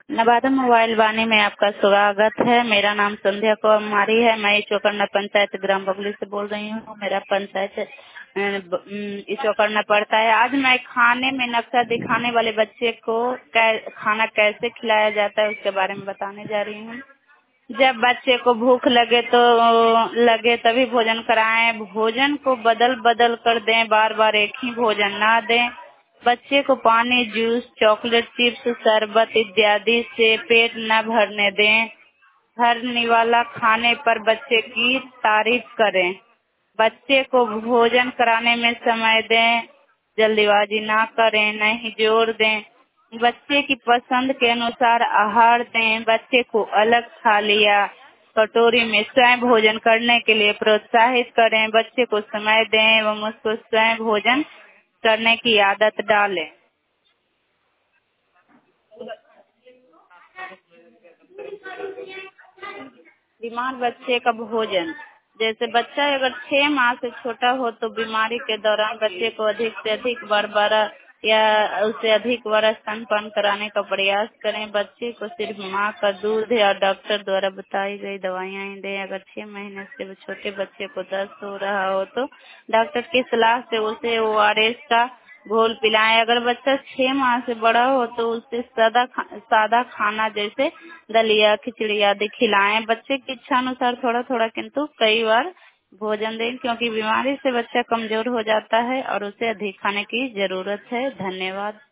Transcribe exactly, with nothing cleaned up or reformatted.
Nawada mobile वाणी में आपका स्वागत है। मेरा नाम संध्या कुमारी है। मैं ईश्वरकर्णा पंचायत ग्राम बबली से बोल रही हूँ। मेरा पंचायत अ, ब- अम, ईश्वरकर्णा पड़ता है। आज मैं खाने में नक्शा दिखाने वाले बच्चे को कै, खाना कैसे खिलाया जाता है उसके बारे में बताने जा रही हूँ। जब बच्चे को भूख लगे तो लगे तभी भोजन कराएं। भोजन को बदल बदल कर दें, बार बार एक ही भोजन ना दें। बच्चे को पानी, जूस, चॉकलेट, चिप्स, शरबत इत्यादि से पेट न भरने दें। हर निवाला खाने पर बच्चे की तारीफ करें। बच्चे को भोजन कराने में समय दें, जल्दीबाजी ना करें, न ही जोर दें। बच्चे की पसंद के अनुसार आहार दें। बच्चे को अलग थाली या कटोरी में स्वयं भोजन करने के लिए प्रोत्साहित करें। बच्चे को समय दें एवं उसको स्वयं भोजन करने की आदत डालें। बीमार बच्चे का भोजन, जैसे बच्चा अगर छह माह से छोटा हो तो बीमारी के दौरान बच्चे को अधिक से अधिक बार बार या उससे अधिक बार स्तनपान कराने का प्रयास करें। बच्चे को सिर्फ माँ का दूध या डॉक्टर द्वारा बताई गई दवाइयाँ ही दें। अगर छह महीने से छोटे बच्चे को दस्त हो रहा हो तो डॉक्टर की सलाह से उसे ओ आर एस का घोल पिलाएं। अगर बच्चा छह माह से बड़ा हो तो उसे सादा खा, सादा खाना जैसे दलिया, खिचड़ी आदि खिलाएं। बच्चे की इच्छा अनुसार थोड़ा थोड़ा किंतु कई बार भोजन दें, क्योंकि बीमारी से बच्चा कमजोर हो जाता है और उसे अधिक खाने की जरूरत है। धन्यवाद।